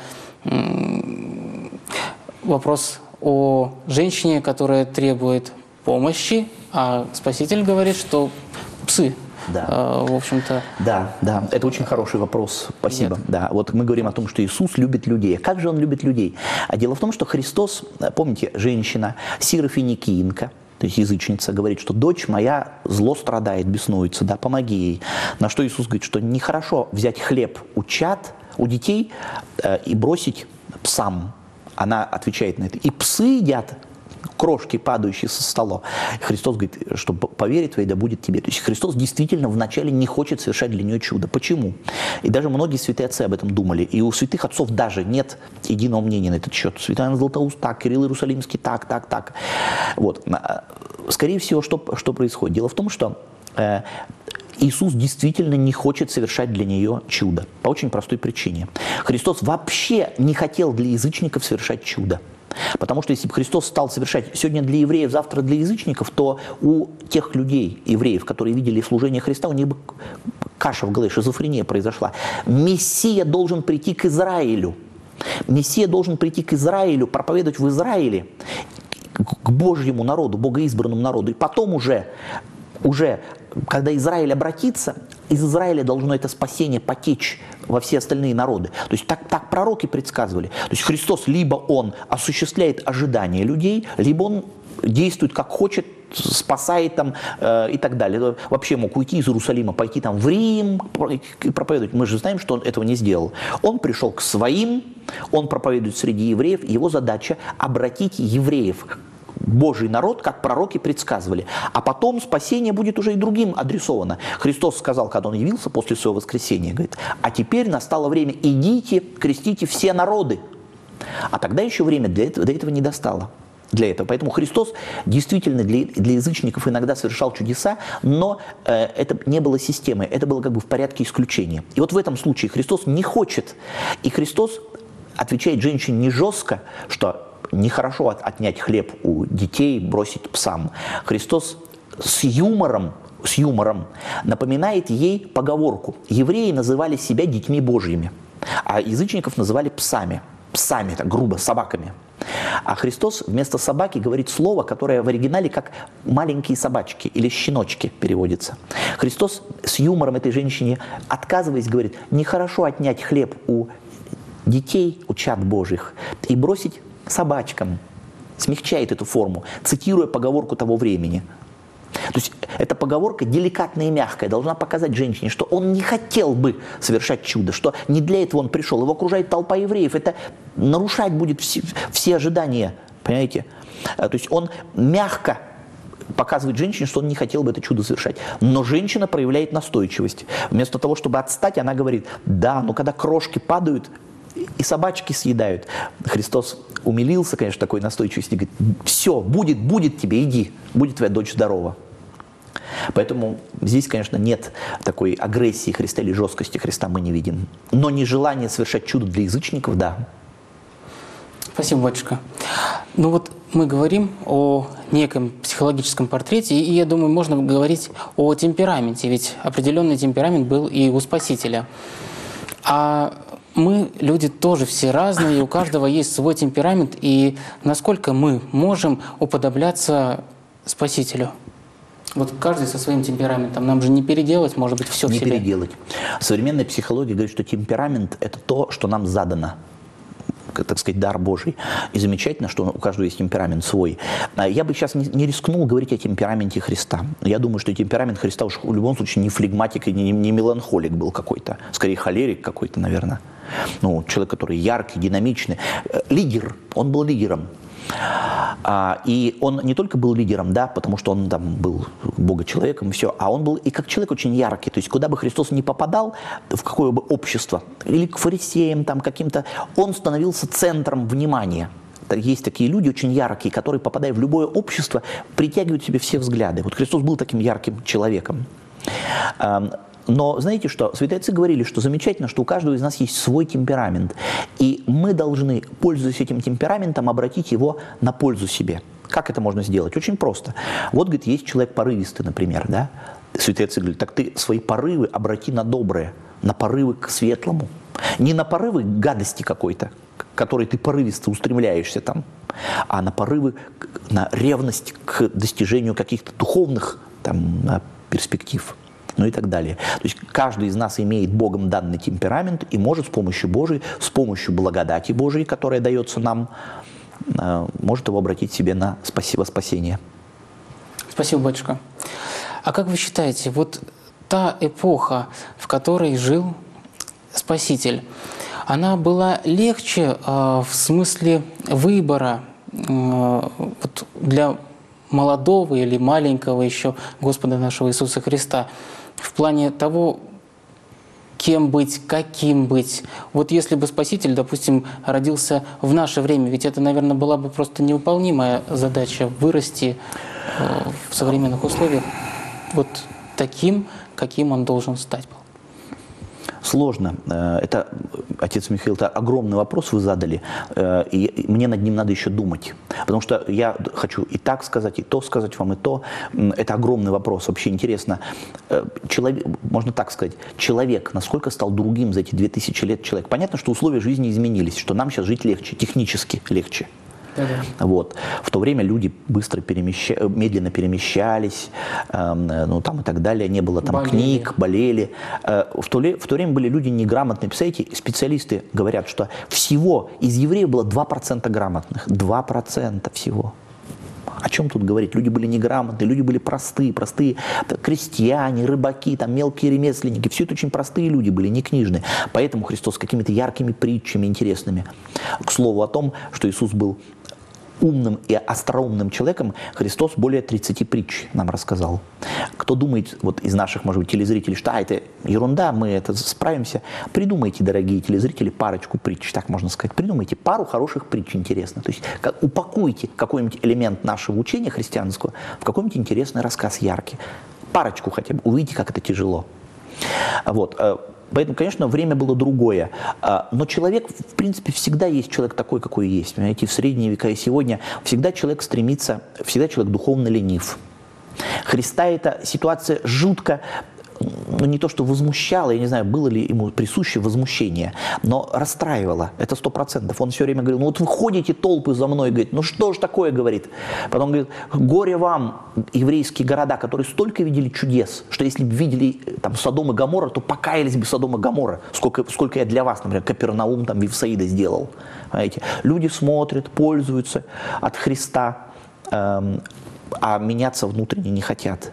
вопрос о женщине, которая требует помощи, а Спаситель говорит, что псы. Да. В общем-то... Да, это очень хороший вопрос. Спасибо. Да, вот мы говорим о том, что Иисус любит людей. Как же Он любит людей? А дело в том, что Христос, помните, женщина, сирофиникиинка, то есть язычница, говорит, что дочь моя зло страдает, беснуется, да, помоги ей. На что Иисус говорит, что нехорошо взять хлеб у детей и бросить псам. Она отвечает на это. И псы едят крошки, падающие со стола. Христос говорит, что по вере твоей да будет тебе. То есть Христос действительно вначале не хочет совершать для нее чудо. Почему? И даже многие святые отцы об этом думали. И у святых отцов даже нет единого мнения на этот счет. Святой Иоанн Златоуст так, Кирилл Иерусалимский так. Вот. Скорее всего, что происходит? Дело в том, что Иисус действительно не хочет совершать для нее чудо. По очень простой причине. Христос вообще не хотел для язычников совершать чудо. Потому что если бы Христос стал совершать сегодня для евреев, завтра для язычников, то у тех людей, евреев, которые видели служение Христа, у них бы каша в голове, шизофрения произошла. Мессия должен прийти к Израилю. Мессия должен прийти к Израилю, проповедовать в Израиле, к Божьему народу, богоизбранному народу. И потом уже когда Израиль обратится, из Израиля должно это спасение потечь во все остальные народы. То есть так пророки предсказывали. То есть Христос либо Он осуществляет ожидания людей, либо Он действует как хочет, спасает там и так далее. Вообще мог уйти из Иерусалима, пойти там в Рим и проповедовать. Мы же знаем, что Он этого не сделал. Он пришел к своим, Он проповедует среди евреев. Его задача обратить евреев Божий народ, как пророки предсказывали. А потом спасение будет уже и другим адресовано. Христос сказал, когда Он явился после Своего воскресения, говорит, а теперь настало время, идите, крестите все народы. А тогда еще время до этого не достало. Для этого. Поэтому Христос действительно для язычников иногда совершал чудеса, но это не было системой, это было как бы в порядке исключения. И вот в этом случае Христос не хочет, и Христос отвечает женщине не жестко, что нехорошо отнять хлеб у детей, бросить псам. Христос с юмором напоминает ей поговорку. Евреи называли себя детьми Божьими, а язычников называли псами. Псами, так грубо, собаками. А Христос вместо собаки говорит слово, которое в оригинале как маленькие собачки или щеночки переводится. Христос с юмором этой женщине, отказываясь, говорит, нехорошо отнять хлеб у детей, у чад Божьих, и бросить собачкам. Смягчает эту форму, цитируя поговорку того времени. То есть эта поговорка деликатная и мягкая должна показать женщине, что он не хотел бы совершать чудо, что не для этого он пришел. Его окружает толпа евреев. Это нарушать будет все ожидания. Понимаете? То есть он мягко показывает женщине, что он не хотел бы это чудо совершать. Но женщина проявляет настойчивость. Вместо того, чтобы отстать, она говорит, да, но когда крошки падают, и собачки съедают. Христос умилился, конечно, такой настойчивости, говорит, все, будет тебе, иди, будет твоя дочь здорова. Поэтому здесь, конечно, нет такой агрессии Христа или жесткости Христа мы не видим. Но нежелание совершать чудо для язычников, да. Спасибо, батюшка. Ну вот мы говорим о неком психологическом портрете, и я думаю, можно говорить о темпераменте, ведь определенный темперамент был и у Спасителя. А мы, люди, тоже все разные, и у каждого есть свой темперамент, и насколько мы можем уподобляться Спасителю? Вот каждый со своим темпераментом. Нам же не переделать, может быть, все в себе. Не переделать. Современная психология говорит, что темперамент – это то, что нам задано, так сказать, дар Божий. И замечательно, что у каждого есть темперамент свой. Я бы сейчас не рискнул говорить о темпераменте Христа. Я думаю, что темперамент Христа уж в любом случае не флегматик и не меланхолик был какой-то. Скорее, холерик какой-то, наверное. Ну, человек, который яркий, динамичный. Лидер. Он был лидером. И он не только был лидером, да, потому что он там был бога-человеком и все, а он был и как человек очень яркий. То есть куда бы Христос ни попадал, в какое бы общество, или к фарисеям там каким-то, он становился центром внимания. Есть такие люди очень яркие, которые, попадая в любое общество, притягивают к себе все взгляды. Вот Христос был таким ярким человеком. Но знаете что? Святые отцы говорили, что замечательно, что у каждого из нас есть свой темперамент. И мы должны, пользуясь этим темпераментом, обратить его на пользу себе. Как это можно сделать? Очень просто. Вот, говорит, есть человек порывистый, например, да? Святые отцы говорят, так ты свои порывы обрати на доброе, на порывы к светлому. Не на порывы к гадости какой-то, к которой ты порывисто устремляешься там, а на порывы, на ревность к достижению каких-то духовных там, перспектив. Ну и так далее. То есть каждый из нас имеет Богом данный темперамент и может с помощью Божией, с помощью благодати Божией, которая дается нам, может его обратить себе на спасение. Спасибо, батюшка. А как вы считаете, вот та эпоха, в которой жил Спаситель, она была легче в смысле выбора вот для молодого или маленького еще Господа нашего Иисуса Христа, в плане того, кем быть, каким быть. Вот если бы Спаситель, допустим, родился в наше время, ведь это, наверное, была бы просто невыполнимая задача вырасти в современных условиях вот таким, каким он должен стать был. Сложно. Это, отец Михаил, это огромный вопрос вы задали, и мне над ним надо еще думать. Потому что я хочу и так сказать, и то сказать вам, и то. Это огромный вопрос. Вообще интересно, человек, можно так сказать, человек, насколько стал другим за эти 2000 лет человек. Понятно, что условия жизни изменились, что нам сейчас жить легче, технически легче. Вот. В то время люди быстро медленно перемещались, ну, там и так далее, не было там книг, болели. В то время были люди неграмотные. Представляете, специалисты говорят, что всего из евреев было 2% грамотных. 2% всего. О чем тут говорить? Люди были неграмотные, люди были простые крестьяне, рыбаки, там, мелкие ремесленники. Все это очень простые люди были, не книжные. Поэтому Христос с какими-то яркими притчами интересными. К слову о том, что Иисус был умным и остроумным человеком, Христос более 30 притч нам рассказал. Кто думает вот из наших, может быть, телезрителей, что это ерунда, мы это справимся, придумайте, дорогие телезрители, парочку притч, так можно сказать. Придумайте пару хороших притч, интересно. То есть упакуйте какой-нибудь элемент нашего учения христианского в какой-нибудь интересный рассказ, яркий. Парочку хотя бы, увидите, как это тяжело. Вот. Поэтому, конечно, время было другое. Но человек, в принципе, всегда есть человек такой, какой есть. Понимаете, в средние века и сегодня всегда человек стремится, всегда человек духовно ленив. Христа эта ситуация жутко, ну не то что возмущала, я не знаю, было ли ему присуще возмущение, но расстраивало, это 100%. Он все время говорил, ну вот вы ходите толпы за мной, говорит, ну что ж такое, говорит. Потом говорит, горе вам, еврейские города, которые столько видели чудес, что если бы видели там Содом и Гоморра, то покаялись бы Содом и Гоморра, сколько я для вас, например, Капернаум, там, Вифсаида сделал. Понимаете? Люди смотрят, пользуются от Христа, а меняться внутренне не хотят.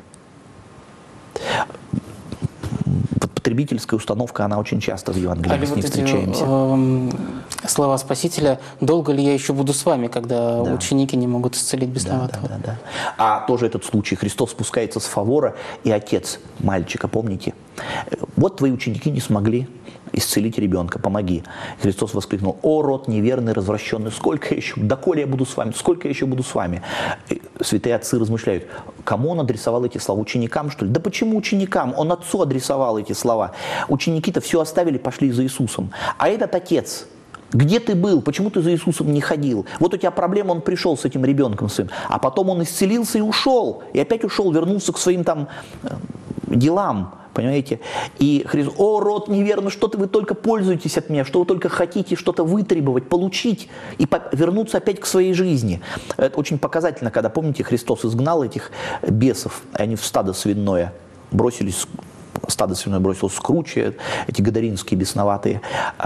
Потребительская установка, она очень часто в Евангелии, мы с ней встречаемся. Слова Спасителя, долго ли я еще буду с вами, когда ученики не могут исцелить бесноватого? Да. А тоже этот случай. Христос спускается с фавора, и отец мальчика, помните? Вот твои ученики не смогли исцелить ребенка, помоги. Христос воскликнул, о, род неверный, развращенный, сколько еще, доколе я буду с вами, сколько я еще буду с вами? Святые отцы размышляют, кому он адресовал эти слова? Ученикам, что ли? Да почему ученикам? Он отцу адресовал эти слова. Ученики-то все оставили, пошли за Иисусом. А этот отец, где ты был? Почему ты за Иисусом не ходил? Вот у тебя проблема, он пришел с этим ребенком своим, а потом он исцелился и ушел. И опять ушел, вернулся к своим там делам. Понимаете? И Христос, о, род неверный, что-то вы только пользуетесь от меня, что вы только хотите что-то вытребовать, получить и вернуться опять к своей жизни. Это очень показательно, когда, помните, Христос изгнал этих бесов, и они в стадо свиное бросились, стадо свиное бросилось к круче, эти гадаринские бесноватые,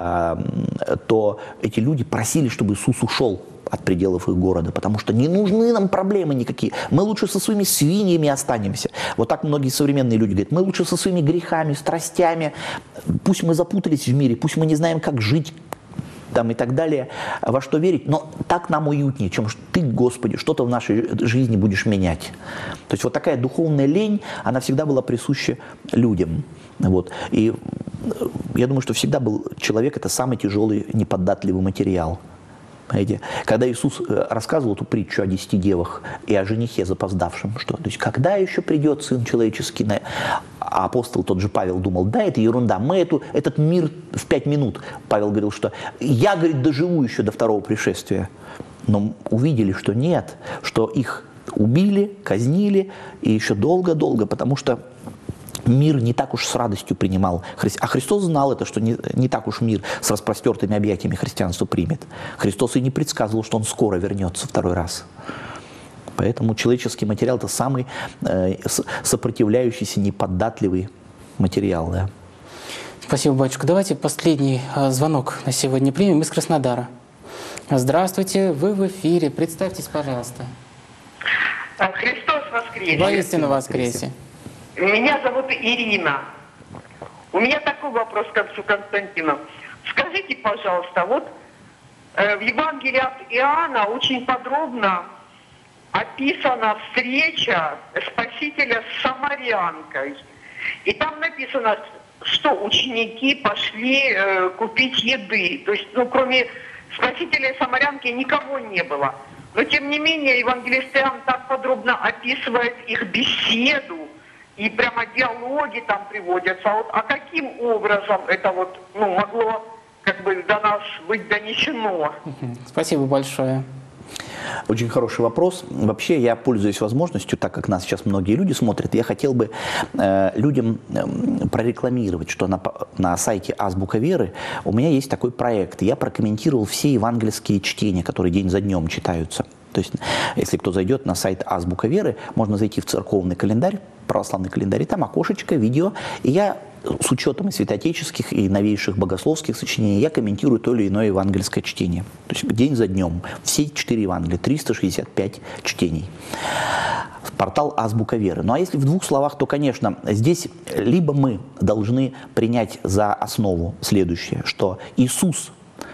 то эти люди просили, чтобы Иисус ушел от пределов их города, потому что не нужны нам проблемы никакие. Мы лучше со своими свиньями останемся. Вот так многие современные люди говорят, мы лучше со своими грехами, страстями, пусть мы запутались в мире, пусть мы не знаем, как жить, там, и так далее, во что верить, но так нам уютнее, чем ты, Господи, что-то в нашей жизни будешь менять. То есть вот такая духовная лень, она всегда была присуща людям. Вот. И я думаю, что всегда был человек, это самый тяжелый, неподатливый материал. Понимаете? Когда Иисус рассказывал эту притчу о 10 девах и о женихе запоздавшем, что, то есть, когда еще придет Сын Человеческий, а апостол тот же Павел думал, да, это ерунда, мы этот мир в 5 минут, Павел говорил, что я, говорит, доживу еще до второго пришествия, но увидели, что нет, что их убили, казнили, и еще долго-долго, потому что мир не так уж с радостью принимал. А Христос знал это, что не так уж мир с распростертыми объятиями христианство примет. Христос и не предсказывал, что он скоро вернется второй раз. Поэтому человеческий материал – это самый сопротивляющийся, неподатливый материал. Да. Спасибо, батюшка. Давайте последний звонок на сегодня примем из Краснодара. Здравствуйте, вы в эфире. Представьтесь, пожалуйста. Христос воскресе! Воистину воскресе! Меня зовут Ирина. У меня такой вопрос к отцу Константину. Скажите, пожалуйста, вот в Евангелии от Иоанна очень подробно описана встреча Спасителя с самарянкой. И там написано, что ученики пошли купить еды. То есть, кроме Спасителя и самарянки никого не было. Но, тем не менее, евангелист Иоанн так подробно описывает их беседу, и прямо диалоги там приводятся. А каким образом это могло до нас быть донесено? Спасибо большое. Очень хороший вопрос. Вообще, я пользуюсь возможностью, так как нас сейчас многие люди смотрят, я хотел бы людям прорекламировать, что на сайте Азбука Веры у меня есть такой проект. Я прокомментировал все евангельские чтения, которые день за днем читаются. То есть, если кто зайдет на сайт Азбука Веры, можно зайти в церковный календарь, православный календарь, и там окошечко, видео, и я с учетом и святоотеческих, и новейших богословских сочинений, я комментирую то или иное евангельское чтение. То есть день за днем, все 4 Евангелия, 365 чтений. Портал Азбука Веры. Ну а если в 2 словах, то, конечно, здесь либо мы должны принять за основу следующее, что Иисус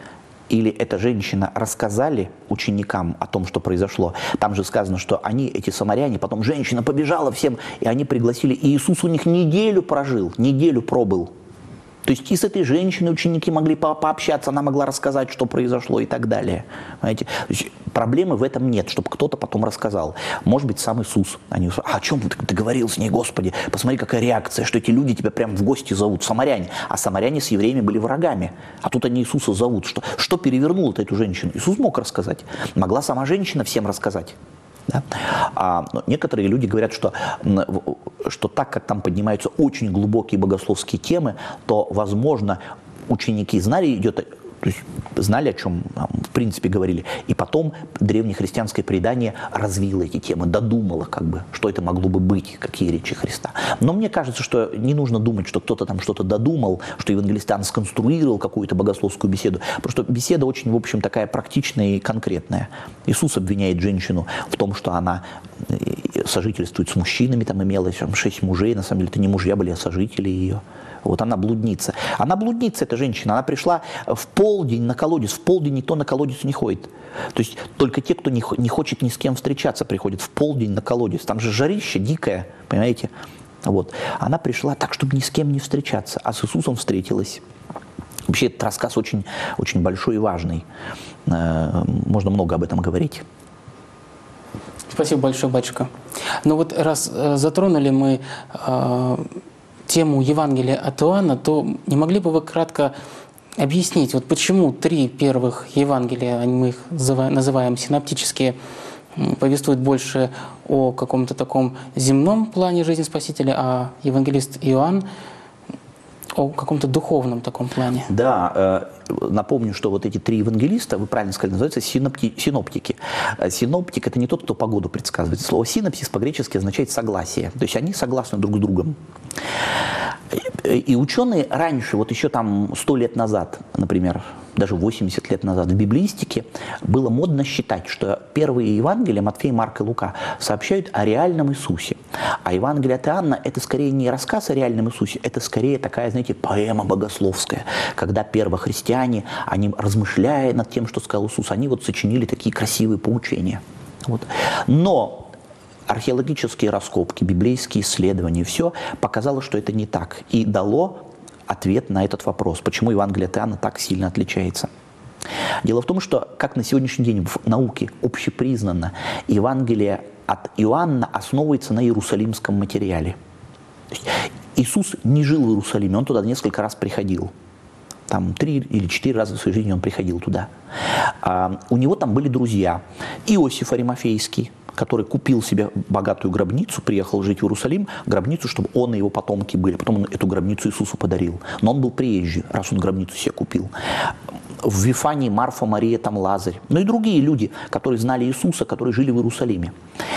или эта женщина рассказали ученикам о том, что произошло. Там же сказано, что они, эти самаряне, потом женщина побежала всем, и они пригласили, и Иисус у них неделю прожил, неделю пробыл. То есть и с этой женщиной ученики могли пообщаться, она могла рассказать, что произошло и так далее. Понимаете? То есть проблемы в этом нет, чтобы кто-то потом рассказал. Может быть, сам Иисус. Они, о чем ты говорил с ней, Господи? Посмотри, какая реакция, что эти люди тебя прям в гости зовут, самаряне. А самаряне с евреями были врагами. А тут они Иисуса зовут. Что перевернуло эту женщину? Иисус мог рассказать. Могла сама женщина всем рассказать. Да? Но некоторые люди говорят, что так как там поднимаются очень глубокие богословские темы, то, возможно, ученики знали, о чем в принципе говорили, и потом древнехристианское предание развило эти темы, додумало, что это могло бы быть, какие речи Христа. Но мне кажется, что не нужно думать, что кто-то там что-то додумал, что евангелист Иоанн сконструировал какую-то богословскую беседу, потому что беседа очень, в общем, такая практичная и конкретная. Иисус обвиняет женщину в том, что она сожительствует с мужчинами, там имелось 6 мужей, на самом деле это не мужья были, а сожители ее. Вот она блудница. Она блудница, эта женщина. Она пришла в полдень на колодец. В полдень никто на колодец не ходит. То есть только те, кто не хочет ни с кем встречаться, приходят в полдень на колодец. Там же жарище дикое, понимаете? Вот. Она пришла так, чтобы ни с кем не встречаться. А с Иисусом встретилась. Вообще этот рассказ очень, очень большой и важный. Можно много об этом говорить. Спасибо большое, батюшка. Ну вот раз затронули мы тему Евангелия от Иоанна, то не могли бы вы кратко объяснить, вот почему 3 первых Евангелия, мы их называем синоптические, повествуют больше о каком-то таком земном плане жизни Спасителя, а евангелист Иоанн о каком-то духовном таком плане? Да, напомню, что вот эти 3 евангелиста, вы правильно сказали, называются синоптики. Синоптик – это не тот, кто погоду предсказывает. Слово синопсис по-гречески означает согласие. То есть они согласны друг с другом. И ученые раньше, вот еще там 100 лет назад, например, даже 80 лет назад, в библеистике было модно считать, что первые Евангелия, Матфей, Марк и Лука, сообщают о реальном Иисусе. А Евангелие от Иоанна – это скорее не рассказ о реальном Иисусе, это скорее такая, знаете, поэма богословская, когда первохристиане, они, размышляя над тем, что сказал Иисус, они вот сочинили такие красивые поучения. Вот. Но археологические раскопки, библейские исследования, все показало, что это не так. И дало ответ на этот вопрос, почему Евангелие от Иоанна так сильно отличается. Дело в том, что, как на сегодняшний день в науке общепризнано, Евангелие от Иоанна основывается на иерусалимском материале. То есть Иисус не жил в Иерусалиме, он туда несколько раз приходил. Там 3 или 4 раза в своей жизни он приходил туда. У него там были друзья. Иосиф Аримафейский, который купил себе богатую гробницу, приехал жить в Иерусалим, гробницу, чтобы он и его потомки были. Потом он эту гробницу Иисусу подарил. Но он был приезжий, раз он гробницу себе купил. В Вифании Марфа, Мария, там Лазарь. Ну и другие люди, которые знали Иисуса, которые жили в Иерусалиме.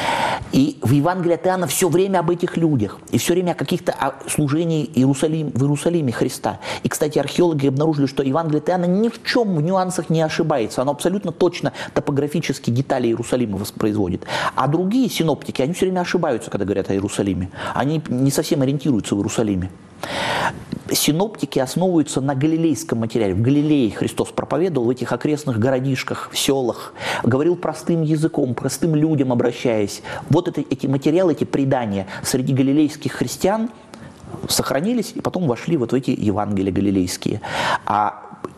И в Евангелии от Иоанна все время об этих людях. И все время о каких-то служении в Иерусалиме Христа. И, кстати, археологи обнаружили, что Евангелие от Иоанна ни в чем в нюансах не ошибается. Оно абсолютно точно топографически детали Иерусалима воспроизводит. А другие синоптики, они все время ошибаются, когда говорят о Иерусалиме. Они не совсем ориентируются в Иерусалиме. Синоптики основываются на галилейском материале. В Галилее Христос проповедовал, в этих окрестных городишках, в селах, говорил простым языком, простым людям обращаясь. Вот эти материалы, эти предания среди галилейских христиан сохранились и потом вошли вот в эти Евангелия галилейские. А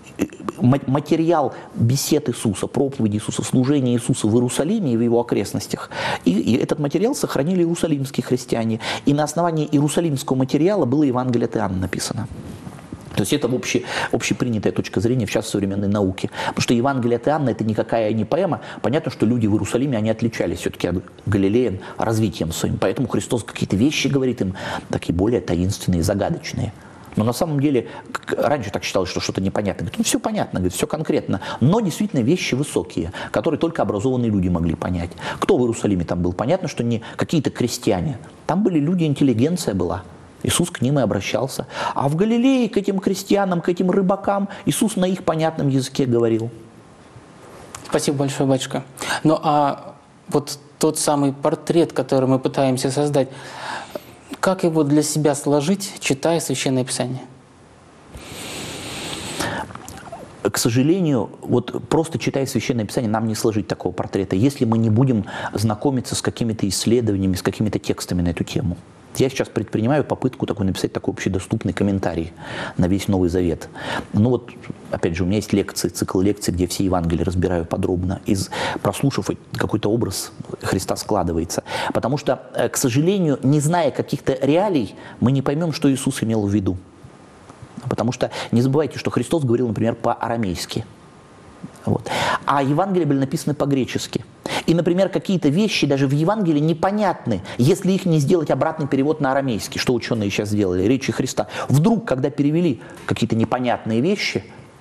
материал бесед Иисуса, проповеди Иисуса, служения Иисуса в Иерусалиме и в его окрестностях. И этот материал сохранили иерусалимские христиане. И на основании иерусалимского материала было Евангелие от Иоанна написано. То есть это общепринятая точка зрения сейчас в современной науке. Потому что Евангелие от Иоанна – это никакая не поэма. Понятно, что люди в Иерусалиме, они отличались все-таки от галилеян развитием своим. Поэтому Христос какие-то вещи говорит им, такие более таинственные, загадочные. Но на самом деле, раньше так считалось, что что-то непонятно. Говорит, ну все понятно, говорит, все конкретно. Но действительно вещи высокие, которые только образованные люди могли понять. Кто в Иерусалиме там был? Понятно, что не какие-то крестьяне. Там были люди, интеллигенция была. Иисус к ним и обращался. А в Галилее к этим крестьянам, к этим рыбакам Иисус на их понятном языке говорил. Спасибо большое, батюшка. Ну а вот тот самый портрет, который мы пытаемся создать, как его для себя сложить, читая Священное Писание? к сожалению, вот просто читая Священное Писание, нам не сложить такого портрета, если мы не будем знакомиться с какими-то исследованиями, с какими-то текстами на эту тему. Я сейчас предпринимаю попытку написать такой общедоступный комментарий на весь Новый Завет. Ну вот, опять же, у меня есть лекции, цикл лекций, где все Евангелия разбираю подробно. Прослушав, какой-то образ Христа складывается. Потому что, к сожалению, не зная каких-то реалий, мы не поймем, что Иисус имел в виду. Потому что не забывайте, что Христос говорил, например, по-арамейски. Вот. А Евангелия были написаны по-гречески. И, например, какие-то вещи даже в Евангелии непонятны, если их не сделать обратный перевод на арамейский, что ученые сейчас сделали, речи Христа. Вдруг, когда перевели какие-то непонятные вещи,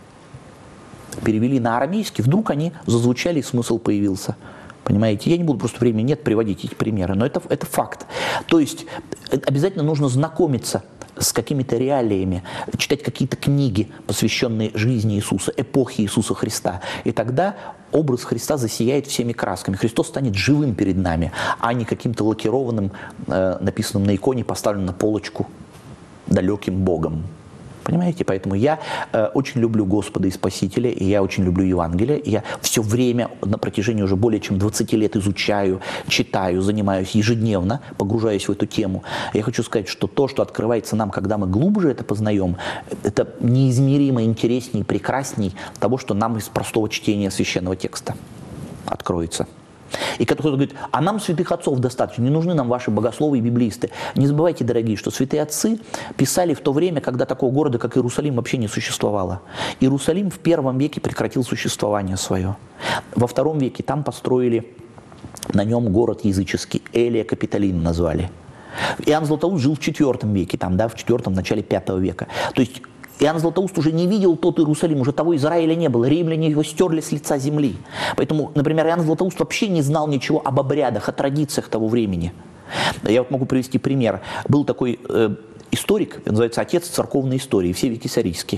перевели на арамейский, вдруг они зазвучали, и смысл появился. Понимаете? Я не буду, просто времени нет приводить эти примеры, но это факт. То есть обязательно нужно знакомиться с какими-то реалиями, читать какие-то книги, посвященные жизни Иисуса, эпохи Иисуса Христа. И тогда образ Христа засияет всеми красками. Христос станет живым перед нами, а не каким-то лакированным, написанным на иконе, поставленным на полочку далеким Богом. Понимаете? Поэтому я очень люблю Господа и Спасителя, и я очень люблю Евангелие. И я все время на протяжении уже более чем 20 лет изучаю, читаю, занимаюсь ежедневно, погружаюсь в эту тему. Я хочу сказать, что то, что открывается нам, когда мы глубже это познаем, это неизмеримо интересней и прекрасней того, что нам из простого чтения священного текста откроется. И кто-то говорит, а нам святых отцов достаточно, не нужны нам ваши богословы и библеисты. Не забывайте, дорогие, что святые отцы писали в то время, когда такого города, как Иерусалим, вообще не существовало. Иерусалим в первом веке прекратил существование свое. Во втором веке там построили на нем город языческий, Элия Капитолин назвали. Иоанн Златоуст жил в IV веке, там, да, в IV, начале V века. То есть Иоанн Златоуст уже не видел тот Иерусалим, уже того Израиля не было, римляне его стерли с лица земли. Поэтому, например, Иоанн Златоуст вообще не знал ничего об обрядах, о традициях того времени. Я вот могу привести пример. Был такой историк, называется «Отец церковной истории», Евсевий Кесарийский.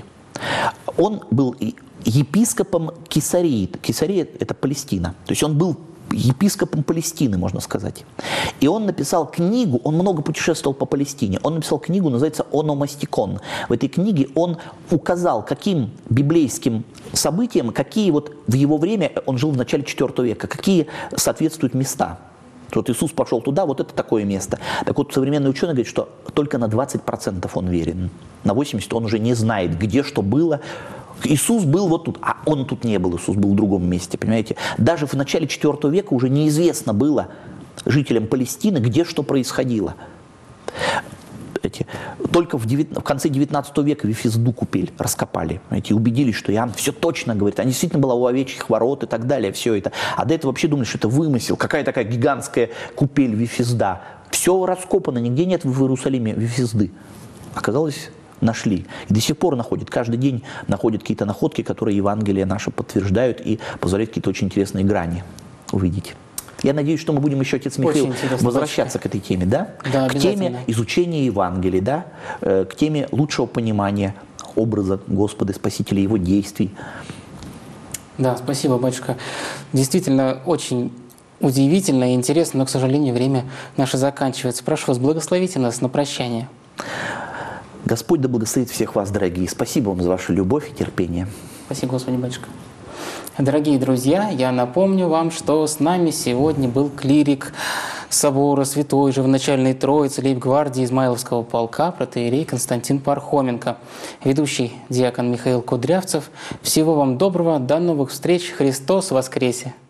Он был епископом Кесарии. Кесария – это Палестина. То есть он был епископом Палестины, можно сказать. И он написал книгу, он много путешествовал по Палестине, он написал книгу, называется «Ономастикон». В этой книге он указал, каким библейским событиям, какие вот в его время, он жил в начале IV века, какие соответствуют места. Вот Иисус пошел туда, вот это такое место. Так вот, современный ученый говорит, что только на 20% он верен. На 80% он уже не знает, где что было. Иисус был вот тут, а он тут не был, Иисус был в другом месте, понимаете. Даже в начале IV века уже неизвестно было жителям Палестины, где что происходило. Только в конце 19 века Вифизду купель раскопали, понимаете, и убедились, что Иоанн все точно говорит. Она действительно была у овечьих ворот и так далее, все это. А до этого вообще думали, что это вымысел, какая такая гигантская купель Вифизда. Все раскопано, нигде нет в Иерусалиме Вифизды. Оказалось, нашли. И до сих пор находят. Каждый день находят какие-то находки, которые Евангелие наше подтверждают и позволяют какие-то очень интересные грани увидеть. Я надеюсь, что мы будем еще, отец Михаил, возвращаться к этой теме, да? Да, к теме изучения Евангелия, да? К теме лучшего понимания образа Господа Спасителя, Его действий. Да, спасибо, батюшка. Действительно, очень удивительно и интересно, но, к сожалению, время наше заканчивается. Прошу вас, благословите нас на прощание. Господь да благословит всех вас, дорогие. Спасибо вам за вашу любовь и терпение. Спасибо, Господи, батюшка. Дорогие друзья, я напомню вам, что с нами сегодня был клирик собора Святой Живоначальной Троицы лейб-гвардии Измайловского полка протоиерей Константин Пархоменко, ведущий диакон Михаил Кудрявцев. Всего вам доброго, до новых встреч. Христос воскресе!